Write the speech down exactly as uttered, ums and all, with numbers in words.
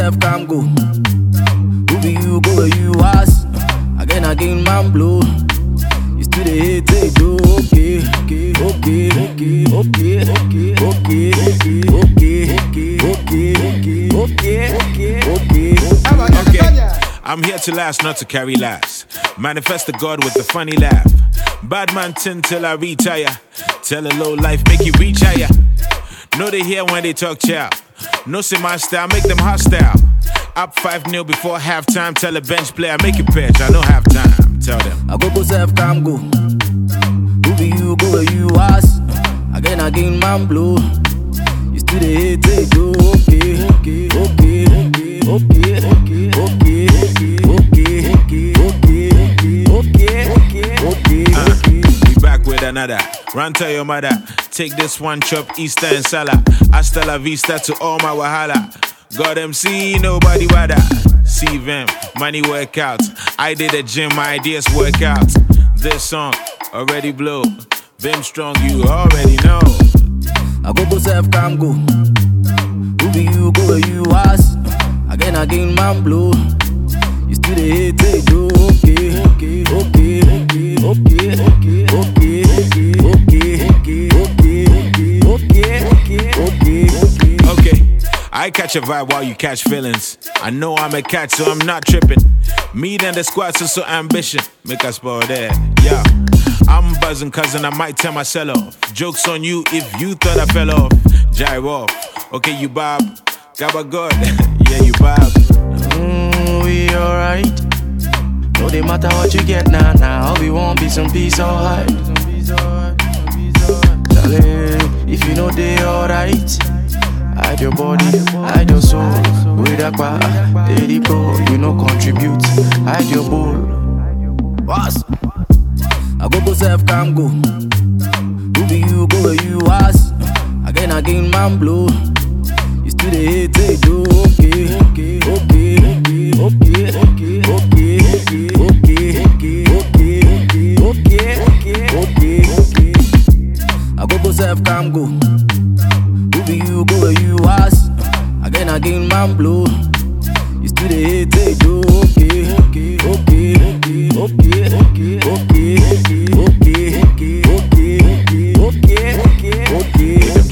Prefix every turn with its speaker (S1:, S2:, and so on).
S1: self come go. Who be you go where you ask? Again, again, man blow. You still the hate they do. Okay, okay, okay, okay, okay, okay, okay, okay, okay, okay, okay, okay, okay.
S2: Okay, I'm here to last, not to carry last. Manifest the God with a funny laugh. Bad man tin till I retire. Tell a low life, make you reach higher. Know they hear when they talk chow. No say my style, make them hostile. Up five nil before halftime. Tell a bench player, make it pitch. I don't have time. Tell them.
S1: I go go self come go. Who be you go where you ask? Again, again, man blow. You still the hate they do. Okay, okay, okay, okay, okay, okay, okay, okay, okay, okay, okay, okay, okay.
S2: We back with another. Run to your mother. Take this one, chop Easter and Salah. Hasta la vista to all my wahala. God M C, nobody bother. See them, money work out. I did a gym, my ideas work out. This song already blow. Vim strong, you already know.
S1: I go go self come go. Who be you go where you ask? Again, again, man blow. You still the hate they do. Okay, okay, okay, okay, okay, okay, okay, okay, okay, okay, okay, okay, okay.
S2: Okay, I catch a vibe while you catch feelings. I know I'm a catch, so I'm not tripping. Me and the squad, so so ambition. Make us spoil there, yeah. I'm buzzing, cousin, I might tell myself off. Joke's on you if you thought I fell off. Jive off. Okay, you bob. Gabba God, yeah, you bob.
S3: Mm, we alright. No, they matter what you get now, now. All we want be some peace, alright. Charlie, if you know they alright, hide your body, hide your soul. With a bar, they pro, you know contribute. Hide your bowl.
S1: Boss. I go go self come go. Who be you go where you ask? Again, again, man blow. You still the hate they do. Okay, okay, okay, okay, okay, okay, okay, okay, okay, okay, okay, okay, okay. I go go self come go. Who be you go where you ask? Again, again, man blow. You still the hate they do. Okay, okay, okay, okay, okay, okay, okay, okay, okay, okay, okay, okay, okay.